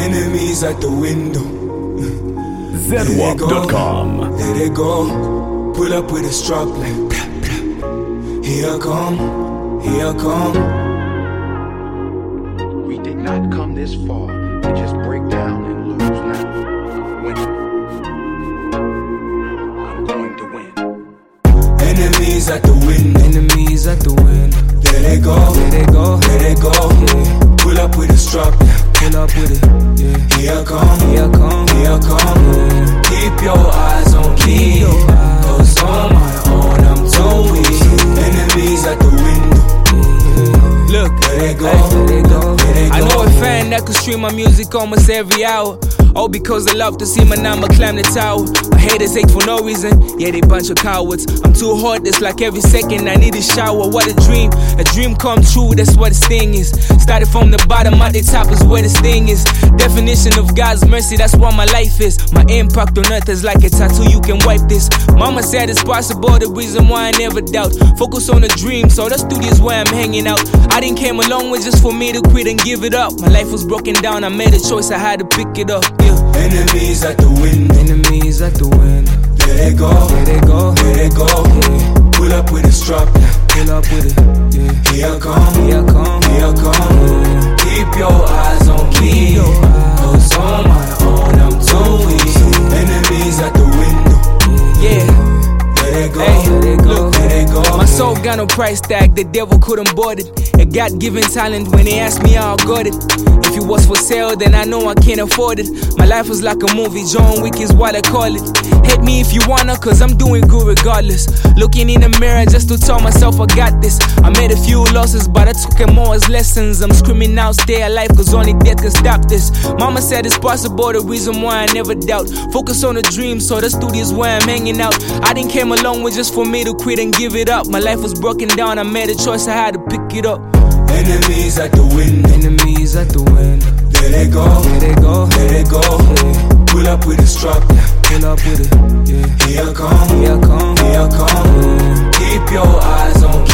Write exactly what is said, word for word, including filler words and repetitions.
Enemies at the window. Z W A P dot com. There they go. Pull up with a strap like blah, blah. Here I come, here I come. We did not come this far to just break down and lose now. Win. I'm going to win. Enemies at the window. Enemies at the window. There they go, There they go. there they go. Yeah. Pull up with a strap. Pull up with it. Yeah. Here I come, Here I come. here I come. Yeah. Keep your eyes on me, your eyes. cause on my own I'm too weak. Enemies at the window. Look, There they go, hey, there they go. there they I go. know a fan that could stream my music almost every hour. All because they love to see my number climb the tower. My haters hate for no reason, yeah, they bunch of cowards. I'm too hot, it's like every second I need a shower. What a dream, a dream come true, that's what this thing is. Started from the bottom, at the top is where this thing is. Definition of God's mercy, that's what my life is. My impact on earth is like a tattoo, you can wipe this. Mama said it's possible, the reason why I never doubt. Focus on the dream, so the studio's where I'm hanging out. I didn't came a long way just for me to quit and give it up. My life was broken down, I made a choice, I had to pick it up. Yeah. Enemies at the window. Enemies at the window. There they go, There they go. there they go. Yeah. Pull up with a strap. Pull up with it. Yeah. Here I come, Here I come. here I come. Yeah. Keep your eyes on me, your eyes. cause on my own I'm too weak. Enemies at the window. Yeah. There they go, Hey, there they go. there they go. My soul got no price tag, the devil couldn't board it. A God-given talent, when they asked me how I got it. If it was for sale, then I know I can't afford it. My life was like a movie, John Wick is what I call it. Hate me if you wanna, cause I'm doing good regardless. Looking in the mirror just to tell myself I got this. I made a few losses, but I took them all as lessons. I'm screaming out, stay alive, cause only death can stop this. Mama said it's possible, the reason why I never doubt. Focus on the dream, so the studio's where I'm hanging out. I didn't came a long way just for me to quit and give it up. My life was broken down, I made a choice, I had to pick it up. Enemies at the window. Enemies at the window. There they go, There they go. there they go. Yeah. Pull up with a strap. Pull up with it. Yeah. Here I come, Here I come. here I come. Yeah. Keep your eyes on